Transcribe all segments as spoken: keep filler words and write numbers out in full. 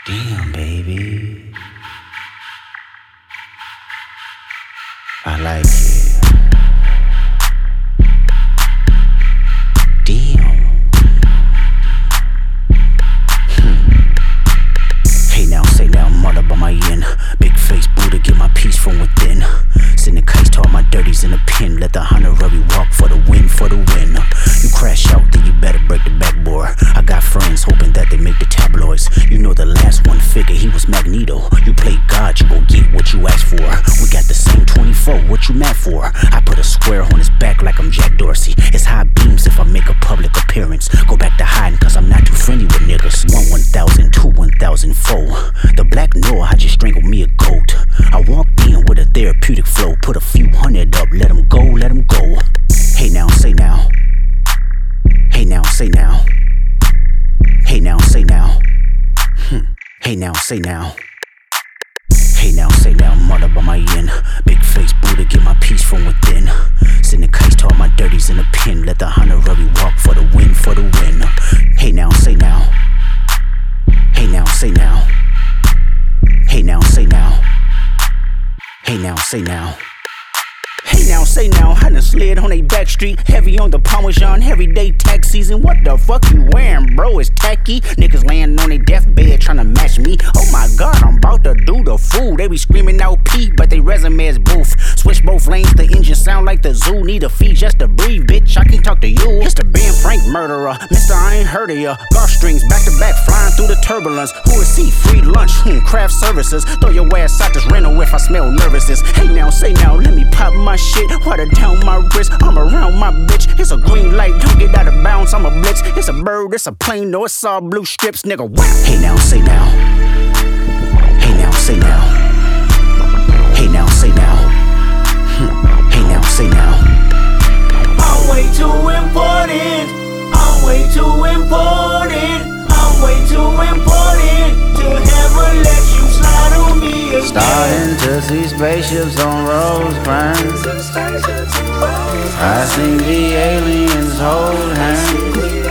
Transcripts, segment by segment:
Damn, baby. I like it. Damn. Hmm. Hey now, say now, mother by my yin. Big face Buddha, get my peace from within. Send the case to all my dirties in the pen. Let the honorary walk for the win, for the win. You crash out, then you better break the backboard. I got friends hoping that they make the tabloids. You know the last one figure, he was Magneto. You play God, you gon' get what you asked for. We got the same twenty-four, what you mad for? I put a square on his back like I'm Jack Dorsey. It's high beams if I make a public appearance. Go back to hiding cause I'm not too friendly with niggas. One one thousand, two one thousand four. The black Noah, I just strangled me a goat. I walked in with a therapeutic flow. Put a few hundred up, let him go, let him go. Hey now, say now. Hey now, say now. Hey now, say now. Hmm. Hey now, say now. Hey now, say now, mother by my yin. Big face Buddha, get my peace from within. Send the case to all my dirties in the pen. Let the honorary walk for the win, for the win. Hey now, say now. Hey now, say now. Hey now, say now. Hey now, say now. Hey now, say now, I done slid on they back street. Heavy on the Parmesan, everyday tax season. What the fuck you wearing, bro? It's tacky. Niggas laying on their deathbed trying to match me. Oh my god, I'm about to do the fool. They be screaming out P, but they resume is boof. Switch both lanes, the engine sound like the zoo. Need a fee just to breathe, bitch, I can talk to you. It's the Ben Frank murderer, Mister I ain't heard of ya. Golf strings back to back, flying through the turbulence. Who is he? Free lunch, hmm, craft services. Throw your ass out this rental if I smell nervousness. Hey now, say now, let me pop my shit. Water down my wrist, I'm around my bitch. It's a green light, don't get out of bounds, I'm a blitz. It's a bird, it's a plane, no, it's all blue strips, nigga. Wow. Hey now, say now. Hey now, say now. Hey now, say now. Hmm. Hey now, say now. I'm way too important. I'm way too important. I'm way too important to ever let you slide on me again. Starting to see spaceships on Rosecrans. I think the aliens hold hands.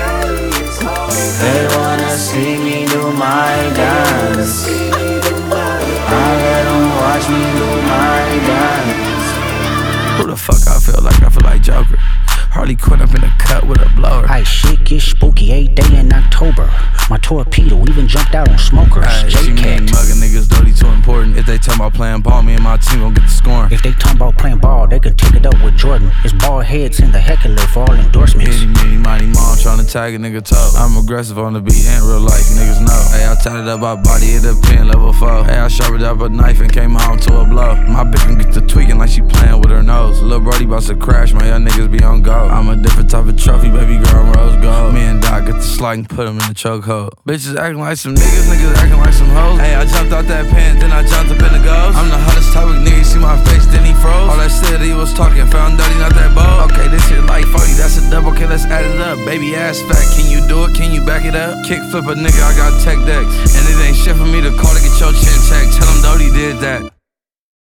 They wanna see me do my dance. I let them watch me do my dance. Who the fuck I feel like? I feel like Joker. Harley Quinn up in the cut with a blower. Ay, shit get spooky every day in October. My torpedo even jumped out on smokers. Ay, she mean mugging niggas dirty too important. If they talking about playing ball, me and my team gon' get the scoring. If they talking about playing ball, they can take it up with Jordan. It's bald heads in the heckler for all endorsements. Itty, mitty, mighty mom tryna tag a nigga toe. I'm aggressive on the beat and real life, niggas know. Hey, I tatted up my body at the pen, level four. Hey, I sharpened up a knife and came home to a blow. My bitch can get to tweaking like she playing with her nose. Lil' Brody bout to crash, my young niggas be on go. I'm a different type of trophy, baby girl, I'm rose gold. Me and Doc get the slide and put him in the chokehold. Bitches acting like some niggas, niggas acting like some hoes. Hey, I jumped out that pen, then I jumped up in the ghost. I'm the hottest topic, nigga, see my face, then he froze. All that shit he was talking, found dirty, not that bold. Okay, this shit like forty, that's a double, okay, let's add it up. Baby ass fat, can you do it, can you back it up? Kick flip a nigga, I got tech decks. And it ain't shit for me to call to get your chin checked. Tell him Dodie did that.